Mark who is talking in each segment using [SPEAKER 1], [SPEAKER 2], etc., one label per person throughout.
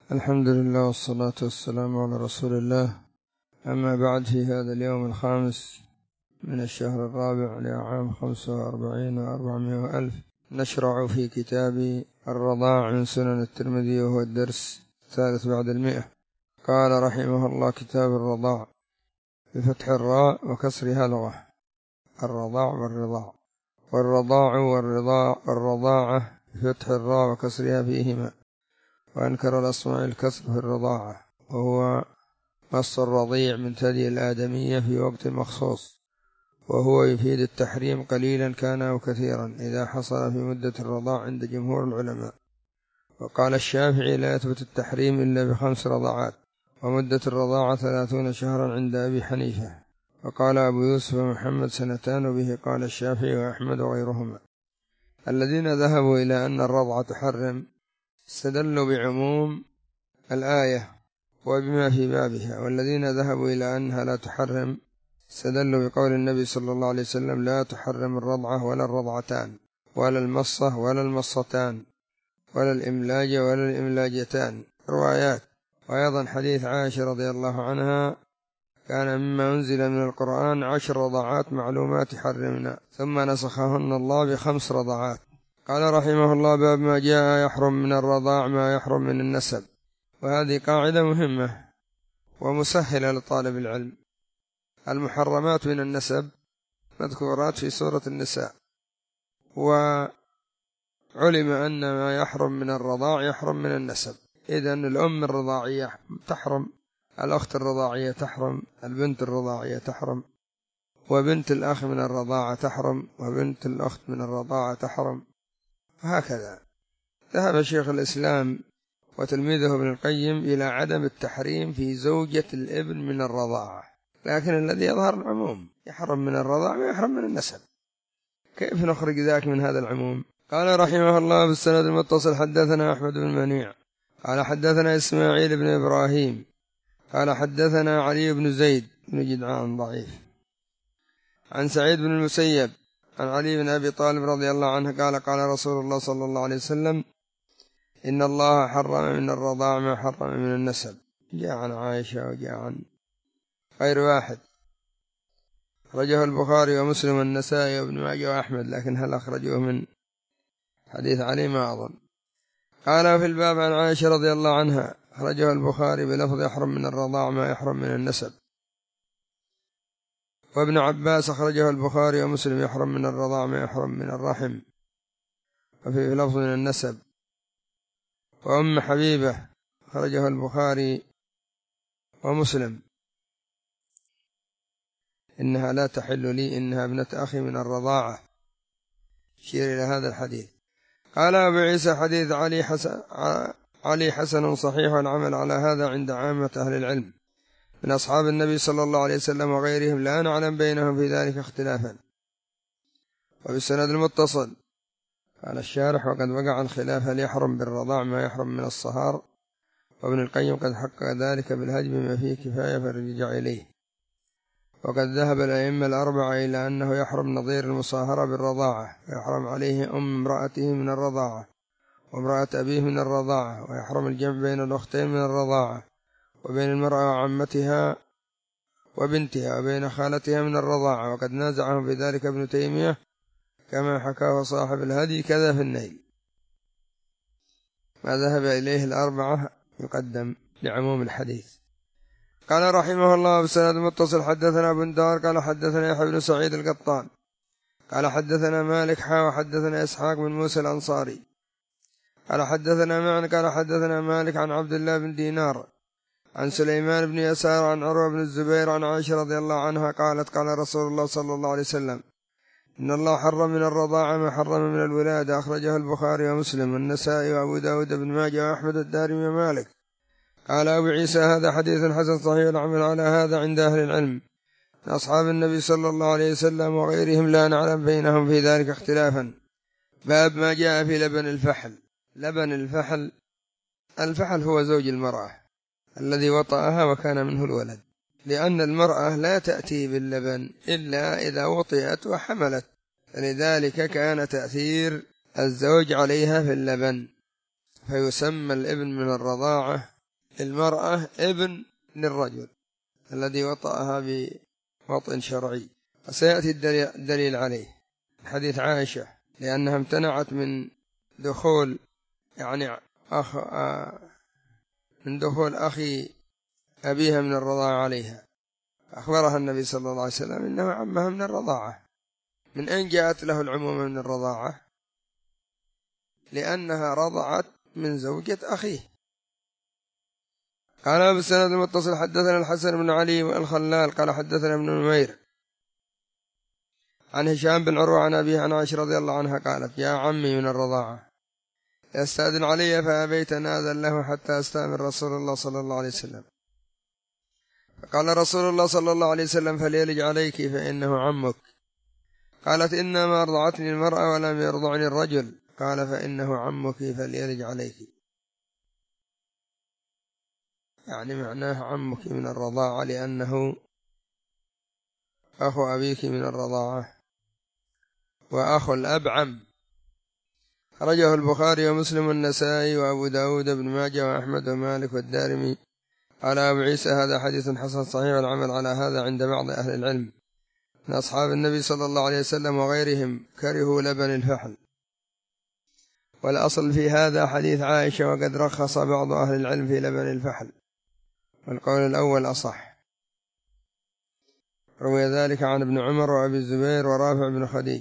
[SPEAKER 1] الحمد لله والصلاة والسلام على رسول الله. أما بعد، في هذا اليوم الخامس من الشهر الرابع لعام 45 و400 وألف نشرع في كتاب الرضاع من سنن الترمذي، وهو الدرس الثالث بعد 100. قال رحمه الله: كتاب الرضاع بفتح الراء وكسرها لغة. الرضاع والرضاع، والرضاع والرضاعة بفتح الراء وكسرها فيهما، وأنكر الأصمعي الكسر في الرضاعة، وهو مص الرضيع من ثدي الآدمية في وقت مخصوص، وهو يفيد التحريم قليلا كان أو كثيرا إذا حصل في مدة الرضاع عند جمهور العلماء. وقال الشافعي: لا يثبت التحريم إلا ب5 رضعات، ومدة الرضاعة 30 شهرا عند أبي حنيفة. وقال أبو يوسف محمد 2 وبه قال الشافعي وأحمد وغيرهما. الذين ذهبوا إلى أن الرضعة تحرم استدلوا بعموم الآية وبما في بابها، والذين ذهبوا إلى أنها لا تحرم استدلوا بقول النبي صلى الله عليه وسلم: لا تحرم الرضعة ولا الرضعتان ولا المصة ولا المصتان ولا الإملاج ولا الإملاجتان، روايات. وأيضا حديث عائشة رضي الله عنها: كان مما أنزل من القرآن 10 رضعات معلومات حرمنا، ثم نسخهن الله ب5 رضعات. قال رحمه الله: باب ما جاء يحرم من الرضاع ما يحرم من النسب. وهذه قاعدة مهمة ومسهلة لطالب العلم. المحرمات من النسب مذكورات في سورة النساء، وعلم أن ما يحرم من الرضاع يحرم من النسب. إذن الأم الرضاعية تحرم، الأخت الرضاعية تحرم، البنت الرضاعية تحرم، وبنت الأخ من الرضاعة تحرم، وبنت الأخت من الرضاعة تحرم، وهكذا. ذهب شيخ الإسلام وتلميذه ابن القيم إلى عدم التحريم في زوجة الابن من الرضاعة، لكن الذي يظهر العموم: يحرم من الرضاع ويحرم من النسب. كيف نخرج ذاك من هذا العموم؟ قال رحمه الله: بالسند المتصل حدثنا أحمد بن منيع قال حدثنا إسماعيل بن إبراهيم قال حدثنا علي بن زيد بن جدعان ضعيف عن سعيد بن المسيب عن علي بن أبي طالب رضي الله عنه قال: قال رسول الله صلى الله عليه وسلم: إن الله حرم من الرضاع ما حرم من النسب. جاء عن عائشة وجاء عن غير واحد، أخرجه البخاري ومسلم والنسائي وابن ماجه وأحمد، لكن هل أخرجوه من حديث علي؟ ما أظن. قال في الباب عن عائشة رضي الله عنها، أخرجه البخاري بلفظ: يحرم من الرضاع ما يحرم من النسب. وابن عباس أخرجه البخاري ومسلم: يحرم من الرضاع ما يحرم من الرحم، وفي لفظ من النسب. وأم حبيبة أخرجه البخاري ومسلم: إنها لا تحل لي، إنها ابنة أخي من الرضاعة، شير إلى هذا الحديث. قال أبو عيسى: حديث علي حسن صحيح، والعمل على هذا عند عامة أهل العلم من أصحاب النبي صلى الله عليه وسلم وغيرهم، لا نعلم بينهم في ذلك اختلافا. وبالسند المتصل قال الشارح: وقد وقع الخلاف هل يحرم بالرضاع ما يحرم من الصهار، وابن القيم قد حقق ذلك بالهدي بما فيه كفاية فارجع إليه. وقد ذهب الأئمة الأربعة إلى أنه يحرم نظير المصاهرة بالرضاعة، ويحرم عليه امرأته من الرضاعة وامرأة أبيه من الرضاعة، ويحرم الجمع بين الأختين من الرضاعة، وبين المرأة وعمتها وبنتها، وبين خالتها من الرضاعة. وقد نازعهم في ذلك ابن تيمية كما حكاه صاحب الهدي، كذا في النيل. ما ذهب إليه الأربعة يقدم لعموم الحديث. قال رحمه الله: بسند متصل حدثنا ابن دار قال حدثنا يحيى بن سعيد القطان قال حدثنا مالك وحدثنا إسحاق بن موسى الأنصاري قال حدثنا معن قال حدثنا مالك عن عبد الله بن دينار عن سليمان بن يسار عن عروة بن الزبير عن عائشة رضي الله عنها قالت: قال رسول الله صلى الله عليه وسلم: إن الله حرم من الرضاعة ما حرم من الولادة. أخرجه البخاري ومسلم والنسائي وأبو داود بن ماجه وأحمد الدارمي ومالك. قال أبو عيسى: هذا حديث حسن صحيح، العمل على هذا عند أهل العلم من أصحاب النبي صلى الله عليه وسلم وغيرهم، لا نعلم بينهم في ذلك اختلافا. باب ما جاء في لبن الفحل. لبن الفحل، الفحل هو زوج المرأة الذي وطأها وكان منه الولد، لأن المرأة لا تأتي باللبن إلا إذا وطئت وحملت، فلذلك كان تأثير الزوج عليها في اللبن، فيسمى الابن من الرضاعة المرأة ابن للرجل الذي وطأها بوطء شرعي، وسيأتي الدليل عليه حديث عائشة، لأنها امتنعت من دخول يعني من دخول أخي أبيها من الرضاعة عليها، أخبرها النبي صلى الله عليه وسلم إنه عمها من الرضاعة. من أين جاءت له العمومة من الرضاعة؟ لأنها رضعت من زوجة أخيه. قال بالسند المتصل حدثنا الحسن بن علي الخلال قال حدثنا ابن نمير عن هشام بن عروة عن أبيه عن عائشة رضي الله عنها قالت: يا عمي من الرضاعة يستأذن علي فأبيت أن آذن له حتى أستأمر رسول الله صلى الله عليه وسلم، فقال رسول الله صلى الله عليه وسلم: فليلج عليك فإنه عمك. قالت: إنما أرضعتني المرأة ولم يرضعني الرجل. قال: فإنه عمك فليلج عليك، يعني معناه عمك من الرضاعة لأنه أخو أبيك من الرضاعة، وأخو الأب عم. خرجه البخاري ومسلم والنسائي وأبو داود بن ماجه وأحمد ومالك والدارمي. قال أبو عيسى: هذا حديث حسن صحيح، والعمل على هذا عند بعض أهل العلم من أصحاب النبي صلى الله عليه وسلم وغيرهم كرهوا لبن الفحل. والأصل في هذا حديث عائشة، وقد رخص بعض أهل العلم في لبن الفحل، والقول الأول أصح. روي ذلك عن ابن عمر وأبي الزبير ورافع بن خديج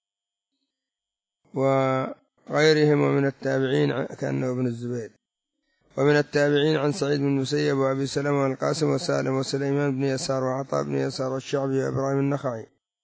[SPEAKER 1] وغيرهم ومن التابعين كأنه ابن الزبير، ومن التابعين عن سعيد بن المسيب وأبي سلمة والقاسم وسالم وسليمان بن يسار وعطاء بن يسار والشعبي وإبراهيم النخعي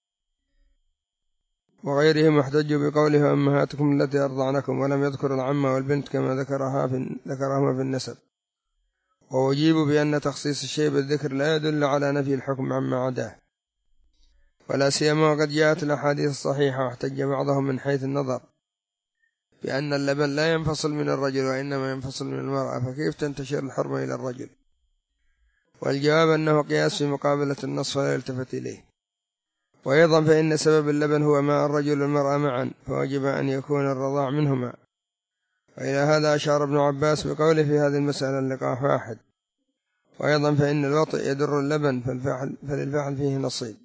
[SPEAKER 1] وغيرهم، احتجوا بقوله: أمهاتكم التي أرضعنكم، ولم يذكر العم والبنت كما ذكرهما في النسب. وأجيبوا بأن تخصيص الشيء بالذكر لا يدل على نفي الحكم عما عداه، ولا سيما وقد جاءت الأحاديث الصحيحة، واحتج بعضهم من حيث النظر بأن اللبن لا ينفصل من الرجل وإنما ينفصل من المرأة، فكيف تنتشر الحرمة إلى الرجل؟ والجواب أنه قياس في مقابلة النص ولا يلتفت إليه. وأيضا فإن سبب اللبن هو ماء الرجل والمرأة معا، فوجب أن يكون الرضاع منهما. وإلى هذا أشار ابن عباس بقوله في هذه المسألة: اللقاح واحد. وأيضا فإن الوطئ يدر اللبن، فللفحل فيه نصيب.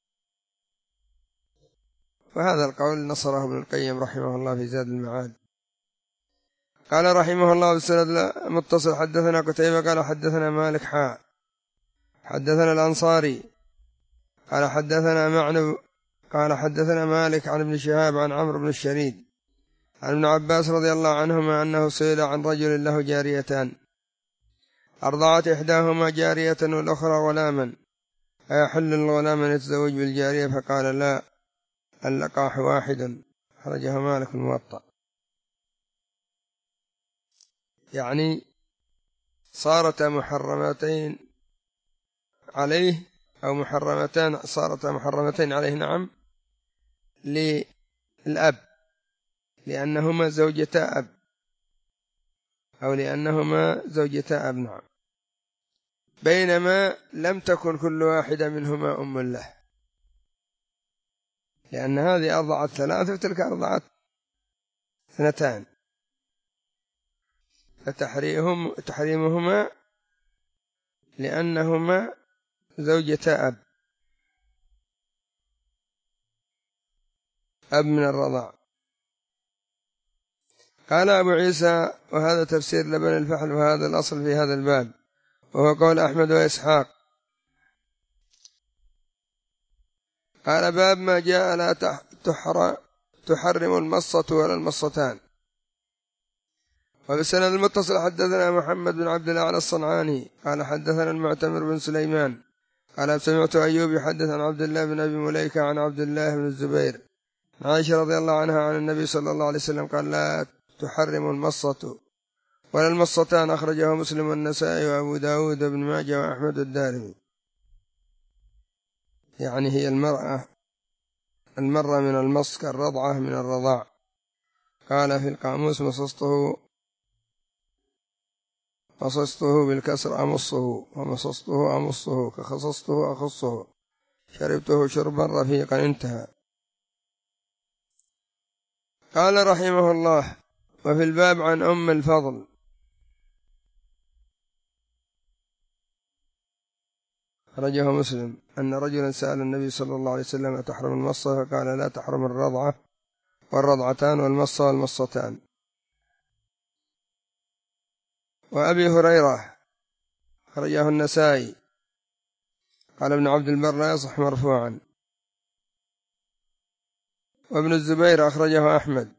[SPEAKER 1] وهذا القول نصره ابن القيم رحمه الله في زاد المعاد. قال رحمه الله بالسند المتصل حدثنا قتيبة قال حدثنا مالك حدثنا الأنصاري قال حدثنا معنو قال حدثنا مالك عن ابن شهاب عن عمرو بن الشريد عن ابن عباس رضي الله عنهما أنه سئل عن رجل له جاريتان، أرضعت إحداهما جارية والأخرى غلاما، أيحل الغلام أن يتزوج بالجارية؟ فقال: لا، اللقاح واحد. خرجه مالك الموطأ. يعني صارتا محرمتين عليه، أو محرمتان صارتا محرمتين عليه، نعم، للأب لأنهما زوجتا أب، أو لأنهما زوجتا أب، نعم، بينما لم تكن كل واحدة منهما أم له، لأن هذه أرضعت 3 وتلك أرضعت 2، فتحريمهما لأنهما زوجتا أب من الرضاع. قال أبو عيسى: وهذا تفسير لبن الفحل، وهذا الأصل في هذا الباب، وهو قول أحمد وإسحاق. قال: باب ما جاء لا تحرم المصة ولا المصتان. وبسند المتصل حدثنا محمد بن عبد الأعلى الصنعاني قال حدثنا المعتمر بن سليمان قال: سمعت أيوب يحدث عن عبد الله بن أبي مليكة عن عبد الله بن الزبير عائشة رضي الله عنها عن النبي صلى الله عليه وسلم قال: لا تحرم المصة ولا المصتان. أخرجه مسلم والنسائي وأبو داود بن ماجه وأحمد الدارمي. يعني هي المرة من المص كالرضعة من الرضاع. قال في القاموس: مصصته بالكسر أمصه، ومصصته أمصه، كخصصته أخصه، شربته شربا رفيقا. انتهى. قال رحمه الله: وفي الباب عن أم الفضل أخرجه مسلم أن رجلا سأل النبي صلى الله عليه وسلم أتحرم المصة؟ فقال لا تحرم الرضعة والرضعتان والمصة والمصتان. وأبي هريرة أخرجه النسائي قال ابن عبد البر لا يصح مرفوعا. وابن الزبير أخرجه أحمد.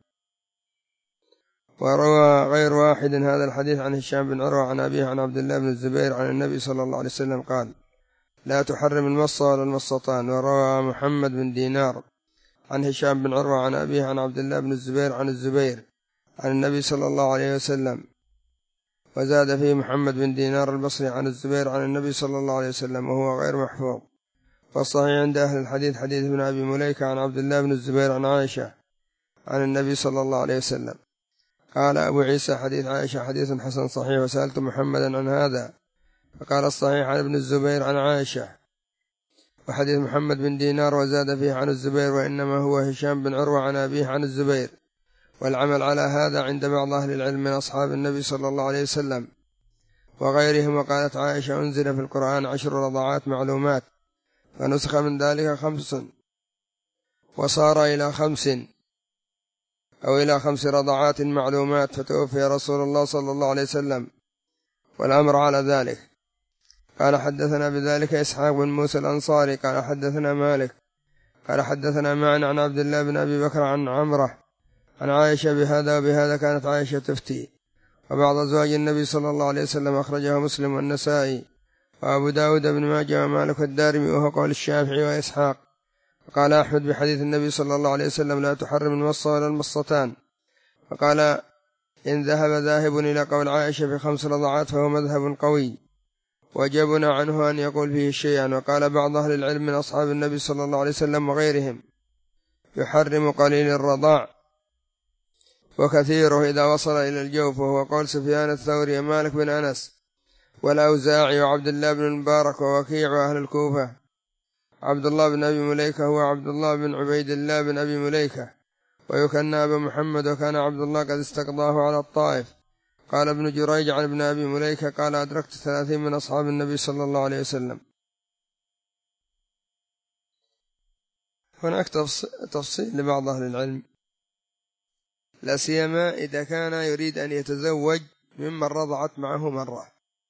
[SPEAKER 1] وروى غير واحد هذا الحديث عن هشام بن عروة عن أبيه عن عبد الله بن الزبير عن النبي صلى الله عليه وسلم قال لا تحرم المصة ولا المصتان. وروى محمد بن دينار عن هشام بن عروة عن أبيه عن عبد الله بن الزبير عن الزبير عن النبي صلى الله عليه وسلم، وزاد فيه محمد بن دينار البصري عن الزبير عن النبي صلى الله عليه وسلم وهو غير محفوظ. والصحيح عند أهل الحديث حديث ابن أبي مليكة عن عبد الله بن الزبير عن عائشة عن النبي صلى الله عليه وسلم. قال أبو عيسى حديث عائشة حديث حسن صحيح. وسألت محمدا عن هذا فقال الصحيح عن ابن الزبير عن عائشة. وحديث محمد بن دينار وزاد فيه عن الزبير وإنما هو هشام بن عروة عن أبيه عن الزبير. والعمل على هذا عند بعض أهل العلم من أصحاب النبي صلى الله عليه وسلم وغيرهم. وقالت عائشة أنزل في القرآن 10 رضعات معلومات فنسخ من ذلك 5 وصار إلى 5 أو إلى 5 رضعات معلومات فتوفي رسول الله صلى الله عليه وسلم والأمر على ذلك. قال حدثنا بذلك إسحاق بن موسى الأنصاري قال حدثنا مالك قال حدثنا معن عن عبد الله بن أبي بكر عن عمره عن عائشة بهذا وبهذا. كانت عائشة تفتي. وبعض أزواج النبي صلى الله عليه وسلم أخرجه مسلم والنسائي وأبو داود بن ماجه ومالك الدارمي وهو قول الشافعي وإسحاق. فقال أحمد بحديث النبي صلى الله عليه وسلم لا تحرم المصة ولا المصتان. فقال إن ذهب ذاهب إلى قول عائشة في 5 رضعات فهو مذهب قوي وجبنا عنه أن يقول فيه شيئا. وقال بعض أهل العلم من أصحاب النبي صلى الله عليه وسلم وغيرهم يحرم قليل الرضاع وكثيره إذا وصل إلى الجوف، وهو قول سفيان الثوري ومالك بن أنس والأوزاعي وعبد الله بن المبارك ووكيع وأهل الكوفة. عبد الله بن أبي مليكة هو عبد الله بن عبيد الله بن أبي مليكة ويكنى أبا محمد. وكان عبد الله قد استقضاه على الطائف. قال ابن جريج عن ابن أبي مليكة قال أدركت 30 من أصحاب النبي صلى الله عليه وسلم. هناك تفصيل لبعض أهل العلم لا سيما إذا كان يريد أن يتزوج ممن رضعت معه مرة،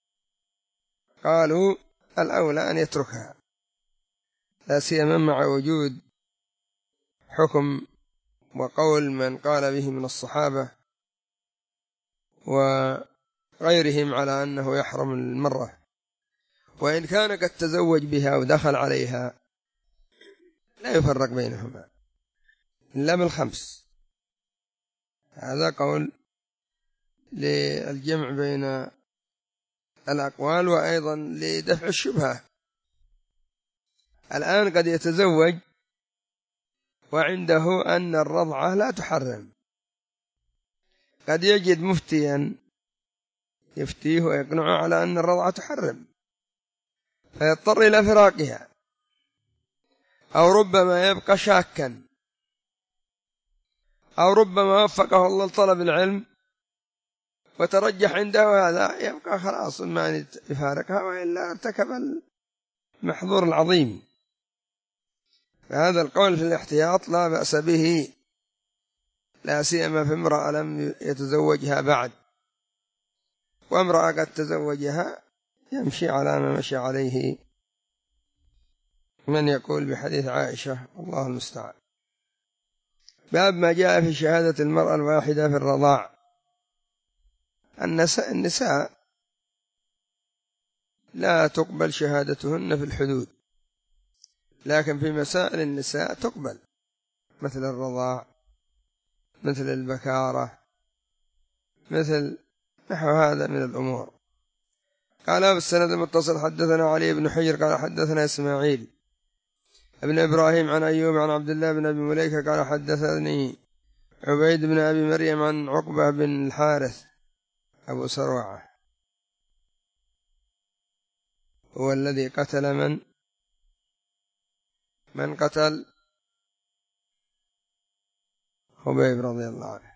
[SPEAKER 1] قالوا الأولى أن يتركها لا سيما مع وجود حكم وقول من قال به من الصحابة وغيرهم على أنه يحرم المرة، وإن كان قد تزوج بها ودخل عليها لا يفرق بينهما إلا بال5. هذا قول للجمع بين الأقوال وأيضا لدفع الشبهة. الآن قد يتزوج وعنده أن الرضعة لا تحرم، قد يجد مفتيا يفتيه ويقنعه على أن الرضعة تحرم فيضطر إلى فراقها، أو ربما يبقى شاكا، أو ربما وفقه الله لطلب العلم وترجح عنده هذا يبقى خلاص ما يفارقها وإلا ارتكب المحظور العظيم. فهذا القول في الاحتياط لا بأس به لا سيما في امرأة لم يتزوجها بعد، وامرأة قد تزوجها يمشي على ما مشي عليه من يقول بحديث عائشة الله المستعان. باب ما جاء في شهادة المرأة الواحدة في الرضاع. النساء لا تقبل شهادتهن في الحدود، لكن في مسائل النساء تقبل مثل الرضاع مثل البكارة مثل نحو هذا من الأمور. قال بالسند المتصل حدثنا علي بن حجر قال حدثنا إسماعيل ابن إبراهيم عن أيوب عن عبد الله بن أبي مليكة قال حدثني عبيد بن أبي مريم عن عقبة بن الحارث أبو سروعة هو الذي قتل من قتل خبيب رضي الله عنه.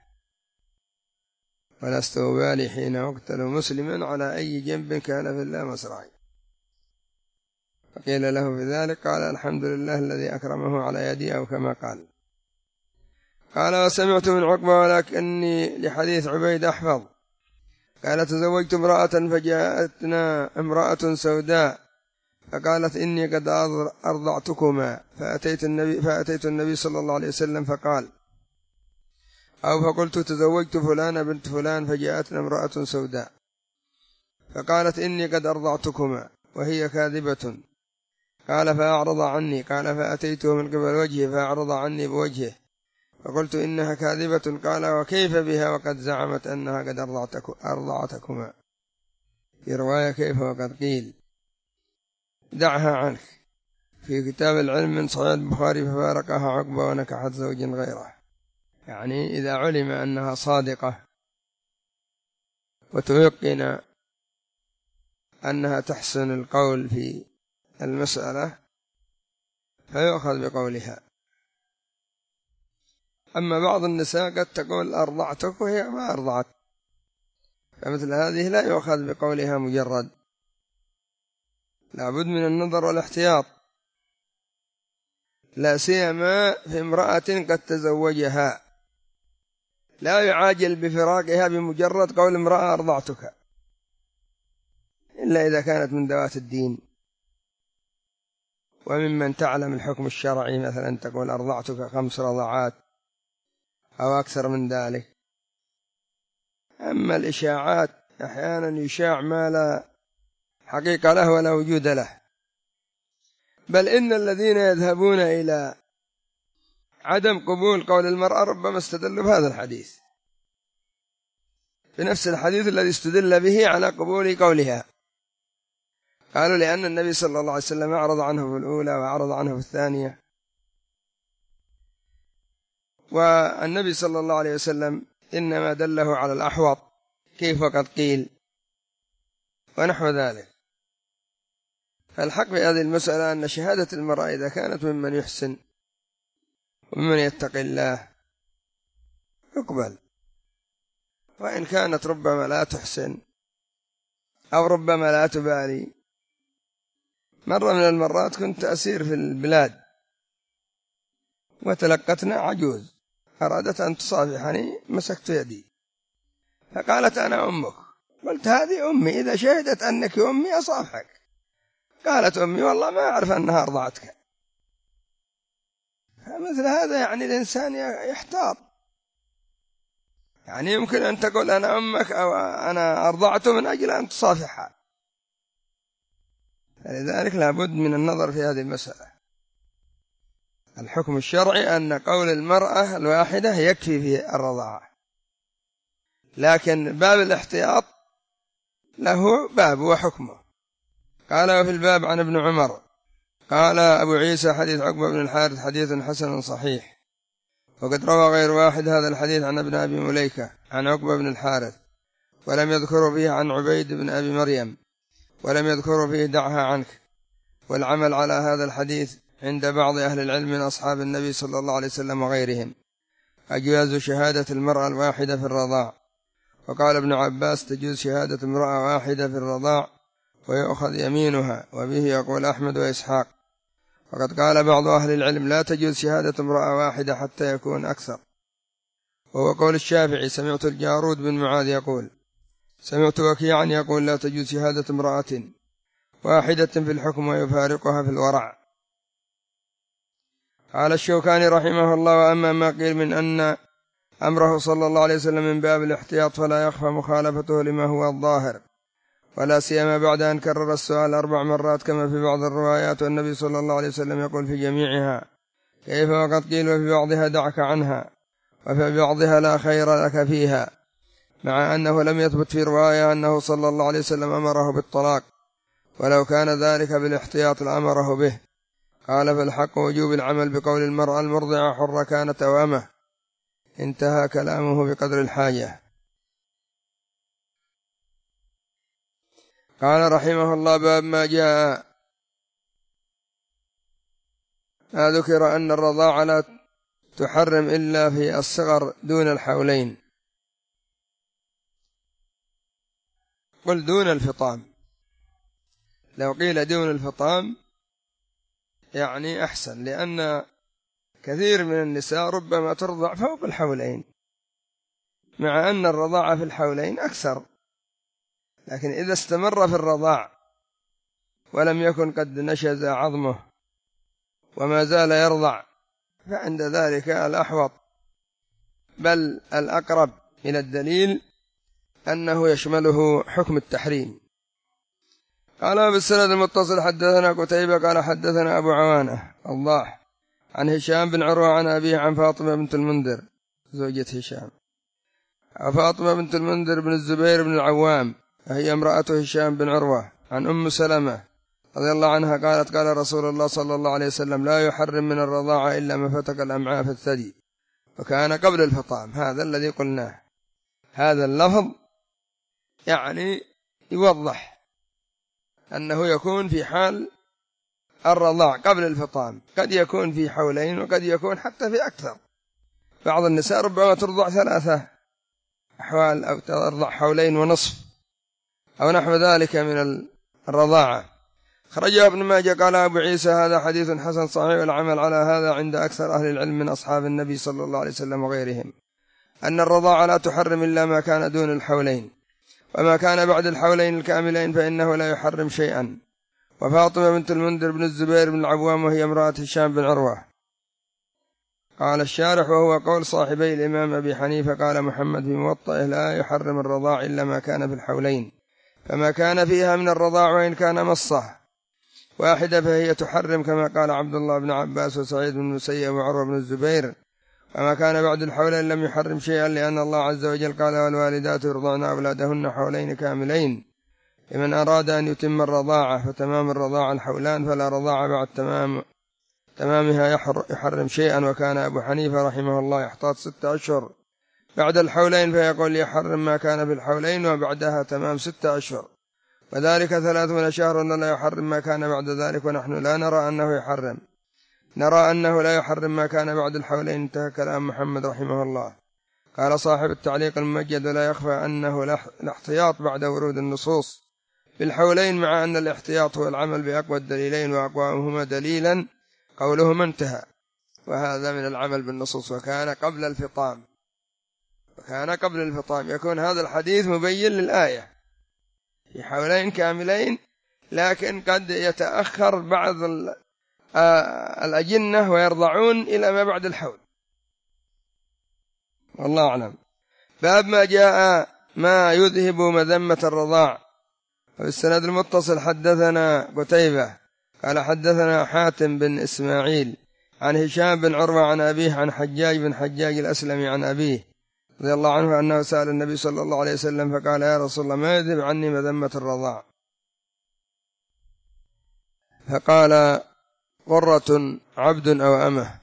[SPEAKER 1] ولست أبالي حين أقتل مسلما على أي جنب كان في الله مصرعي. فقيل له بذلك قال الحمد لله الذي أكرمه على يدي أو كما قال. قال وسمعت من عقبة ولكني لحديث عبيد أحفظ قال تزوجت امرأة فجاءتنا امرأة سوداء فقالت إني قد أرضعتكما فأتيت النبي صلى الله عليه وسلم فقال أو فقلت تزوجت فلانة بنت فلان فجاءتنا امرأة سوداء فقالت إني قد أرضعتكما وهي كاذبة قال فأعرض عني قال فأتيته من قبل وجهه فأعرض عني بوجهه فقلت إنها كاذبة قال وكيف بها وقد زعمت أنها قد أرضعتكما. في رواية كيف وقد قيل. دعها عنك في كتاب العلم من صحيح البخاري ففارقها عقبة ونكحت زوج غيره. يعني إذا علم أنها صادقة وتيقن أنها تحسن القول في المسألة فيؤخذ بقولها. أما بعض النساء قد تقول أرضعتك وهي ما أرضعت، فمثل هذه لا يؤخذ بقولها مجرد، لابد من النظر والاحتياط، لا سيما في امرأة قد تزوجها، لا يعاجل بفراقها بمجرد قول امرأة أرضعتك، إلا إذا كانت من ذوات الدين وممن تعلم الحكم الشرعي، مثلا تقول أرضعتك 5 رضعات أو أكثر من ذلك. أما الإشاعات أحيانا يشاع ما لا حقيقة له ولا وجود له، بل إن الذين يذهبون إلى عدم قبول قول المرأة ربما استدلوا بهذا الحديث، بنفس الحديث الذي استدل به على قبول قولها. قالوا لأن النبي صلى الله عليه وسلم أعرض عنه في الأولى وأعرض عنه في الثانية، والنبي صلى الله عليه وسلم إنما دله على الأحوط كيف قد قيل ونحو ذلك. فالحق في هذه المسألة أن شهادة المرأة إذا كانت ممن يحسن وممن يتقي الله يقبل، وإن كانت ربما لا تحسن أو ربما لا تبالي. مرة من المرات كنت أسير في البلاد وتلقتنا عجوز أرادت أن تصافحني، مسكت يدي فقالت أنا أمك. قلت هذه أمي، إذا شهدت أنك أمي أصافحك. قالت أمي والله ما أعرف أنها أرضعتك. فمثل هذا يعني الإنسان يحتاط، يعني يمكن أن تقول أنا أمك أو أنا أرضعت من أجل أن تصافحها. فلذلك لابد من النظر في هذه المسألة. الحكم الشرعي أن قول المرأة الواحدة يكفي في الرضاعة، لكن باب الاحتياط له باب وحكمه. قال وفي الباب عن ابن عمر قال أبو عيسى حديث عقبة بن الحارث حديث حسن صحيح، وقد روى غير واحد هذا الحديث عن ابن أبي مليكة عن عقبة بن الحارث، ولم يذكروا فيه عن عبيد بن أبي مريم، ولم يذكروا فيه دعها عنك. والعمل على هذا الحديث عند بعض أهل العلم من أصحاب النبي صلى الله عليه وسلم وغيرهم أجواز شهادة المرأة الواحدة في الرضاع. وقال ابن عباس تجوز شهادة امرأة واحدة في الرضاع ويؤخذ يمينها، وبه يقول أحمد وإسحاق. وقد قال بعض أهل العلم لا تجوز شهادة امرأة واحدة حتى يكون أكثر، وهو قول الشافعي. سمعت الجارود بن معاذ يقول سمعت وكيعا يقول لا تجوز شهادة امرأة واحدة في الحكم ويفارقها في الورع. قال الشوكاني رحمه الله وأما ما قيل من أن أمره صلى الله عليه وسلم من باب الاحتياط فلا يخفى مخالفته لما هو الظاهر، ولا سيما بعد أن كرر السؤال 4 مرات كما في بعض الروايات، والنبي صلى الله عليه وسلم يقول في جميعها كيف وقد قيل، وفي بعضها دعك عنها، وفي بعضها لا خير لك فيها، مع أنه لم يثبت في رواية أنه صلى الله عليه وسلم أمره بالطلاق، ولو كان ذلك بالاحتياط لأمره به. قال فالحق وجوب العمل بقول المرأة المرضعة حرة كانت أو أمه. انتهى كلامه بقدر الحاجة. قال رحمه الله باب ما جاء ما ذكر أن الرضاعة لا تحرم إلا في الصغر دون الحولين. قل دون الفطام، لو قيل دون الفطام يعني أحسن، لأن كثير من النساء ربما ترضع فوق الحولين، مع أن الرضاعة في الحولين أكثر، لكن إذا استمر في الرضاع ولم يكن قد نشز عظمه وما زال يرضع فعند ذلك الأحوط، بل الأقرب إلى الدليل أنه يشمله حكم التحريم. قال بالسند المتصل حدثنا قتيبة قال حدثنا أبو عوانة الضاح عن هشام بن عروة عن أبيه عن فاطمة بنت المنذر زوجة هشام، فاطمة بنت المنذر بن الزبير بن العوام هي امرأة هشام بن عروة، عن أم سلمة رضي الله عنها قالت قال رسول الله صلى الله عليه وسلم لا يحرم من الرضاعة إلا ما فتك الأمعاء في الثدي وكان قبل الفطام. هذا الذي قلناه، هذا اللفظ يعني يوضح أنه يكون في حال الرضاع قبل الفطام، قد يكون في حولين وقد يكون حتى في أكثر. بعض النساء ربما ترضع 3 أحوال أو ترضع حولين ونصف أو نحو ذلك من الرضاعة. خرجها ابن ماجه قال أبو عيسى هذا حديث حسن صحيح، والعمل على هذا عند أكثر أهل العلم من أصحاب النبي صلى الله عليه وسلم وغيرهم، أن الرضاعة لا تحرم إلا ما كان دون الحولين، وما كان بعد الحولين الكاملين فإنه لا يحرم شيئا. وفاطمة بنت المنذر بن الزبير بن العوام وهي امرأة هشام بن عروة. قال الشارح وهو قول صاحبي الإمام أبي حنيفة قال محمد في موطئه لا يحرم الرضاع إلا ما كان في الحولين، فما كان فيها من الرضاع وإن كان مصة واحدة فهي تحرم، كما قال عبد الله بن عباس وسعيد بن المسيب وعروة بن الزبير. وما كان بعد الحولين لم يحرم شيئا، لأن الله عز وجل قال والوالدات يرضعن أولادهن حولين كاملين لمن أراد أن يتم الرضاعة، فتمام الرضاعة الحولان، فلا رضاعة بعد تمامها يحرم شيئا. وكان أبو حنيفة رحمه الله يحتاط 6 أشهر بعد الحولين فيقول يحرم ما كان في الحولين وبعدها تمام 6 أشهر، وذلك 30 شهرا لا يحرم ما كان بعد ذلك. ونحن لا نرى أنه يحرم، نرى أنه لا يحرم ما كان بعد الحولين. انتهى كلام محمد رحمه الله. قال صاحب التعليق الممجد ولا يخفى أنه الاحتياط بعد ورود النصوص بالحولين، مع أن الاحتياط هو العمل بأقوى الدليلين وأقواهما دليلا قولهما انتهى، وهذا من العمل بالنصوص. وكان قبل الفطام، يكون هذا الحديث مبين للآية في حولين كاملين، لكن قد يتأخر بعض الأجنة ويرضعون إلى ما بعد الحول، والله أعلم. باب ما جاء ما يذهب مذمة الرضاع. والسند المتصل حدثنا قتيبة قال حدثنا حاتم بن إسماعيل عن هشام بن عروة عن أبيه عن حجاج بن حجاج الأسلمي عن أبيه رضي الله عنه أنه سأل النبي صلى الله عليه وسلم فقال يا رسول الله ما يذهب عني مذمة الرضاع؟ فقال قرة عبد أو أمه،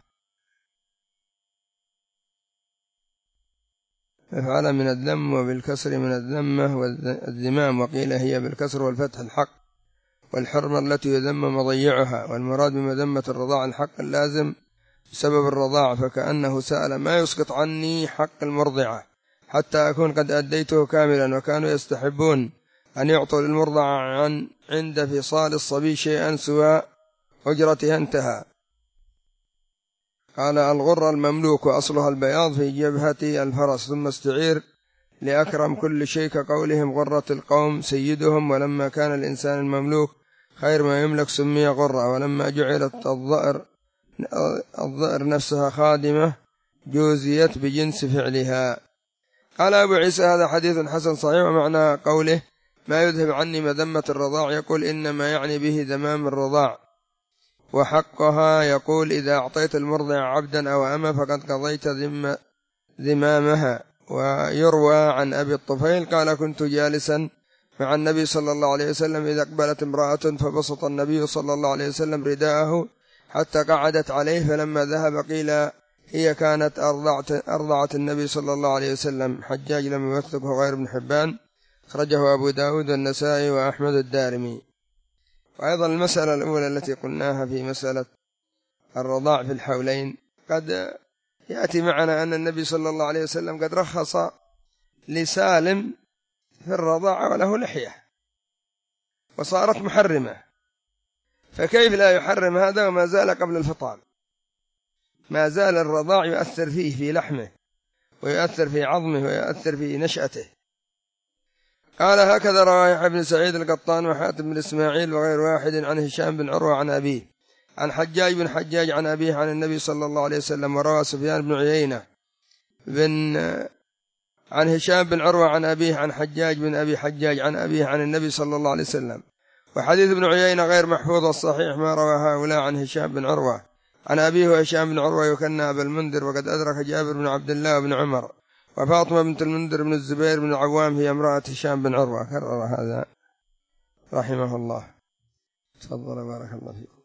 [SPEAKER 1] ففعل من الذم وبالكسر من الذمة والذمام، وقيل هي بالكسر والفتح الحق، والحرمة التي يذم مضيعها، والمراد بمذمة الرضاع الحق اللازم بسبب الرضاع، فكأنه سأل ما يسقط عني حق المرضعة حتى أكون قد أديته كاملا. وكانوا يستحبون أن يعطوا للمرضعة عند فصال الصبي شيئا سوى أجرتها. انتهى. قال الغر المملوك وأصلها البياض في جبهة الفرس، ثم استعير لأكرم كل شيء كقولهم غرة القوم سيدهم. ولما كان الإنسان المملوك خير ما يملك سمي غرة، ولما جعلت الضئر نفسها خادمة جوزيت بجنس فعلها. قال أبو عيسى هذا حديث حسن صحيح. ومعنى قوله ما يذهب عني مذمة الرضاع يقول إنما يعني به ذمام الرضاع، وحقها يقول إذا أعطيت المرضع عبدا أو أما فقد قضيت ذمامها. ويروى عن أبي الطفيل قال كنت جالسا مع النبي صلى الله عليه وسلم إذا أقبلت امرأة فبسط النبي صلى الله عليه وسلم رداءه حتى قعدت عليه، فلما ذهب قيل هي كانت أرضعت النبي صلى الله عليه وسلم. حجاج لم يوثقه غير ابن حبان، خرجه أبو داود والنسائي وأحمد الدارمي. وأيضا المسألة الأولى التي قلناها في مسألة الرضاع في الحولين قد يأتي معنا أن النبي صلى الله عليه وسلم قد رخص لسالم في الرضاعة وله لحية وصارت محرمة، فكيف لا يحرم هذا وما زال قبل الفطام؟ ما زال الرضاع يؤثر فيه في لحمه ويؤثر في عظمه ويؤثر في نشأته. قال هكذا رواه يحيى بن سعيد القطان وحاتم بن إسماعيل وغير واحد عن هشام بن عروة عن أبيه عن حجاج بن حجاج عن أبيه عن النبي صلى الله عليه وسلم. وروى سفيان بن عيينة عن هشام بن عروة عن أبيه عن حجاج بن أبي حجاج عن أبيه عن النبي صلى الله عليه وسلم. وحديث ابن عيينة غير محفوظ الصحيح ما روى هؤلاء عن هشام بن عروة عن أبيه. وهشام بن عروة يكنى أبا المنذر، وقد أدرك جابر بن عبد الله بن عمر وفاطمة بنت المنذر بن الزبير بن العوام هي امرأة هشام بن عروة. كرر هذا رحمه الله. تفضل بارك الله فيك.